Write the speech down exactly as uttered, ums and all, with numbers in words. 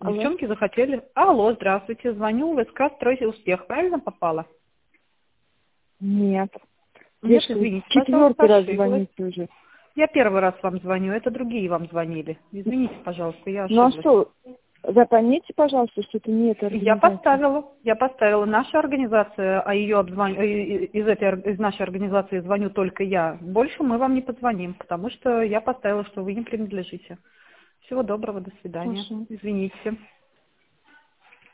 Алло. Девчонки захотели. Алло, здравствуйте, звоню в СК «Стройте успех». Правильно попала? Нет. Нет, Девушка, извините, пожалуйста, четвертый раз ошиблась. звоните уже. Я первый раз вам звоню, это другие вам звонили. Извините, пожалуйста, я Ну а ошиблась. что, запомните, пожалуйста, что это не эта Я организация. поставила, я поставила наша организация, а ее обзвон... э, из этой ор- из нашей организации звоню только я. Больше мы вам не позвоним, потому что я поставила, что вы не принадлежите. Всего доброго, до свидания. Хорошо. Извините.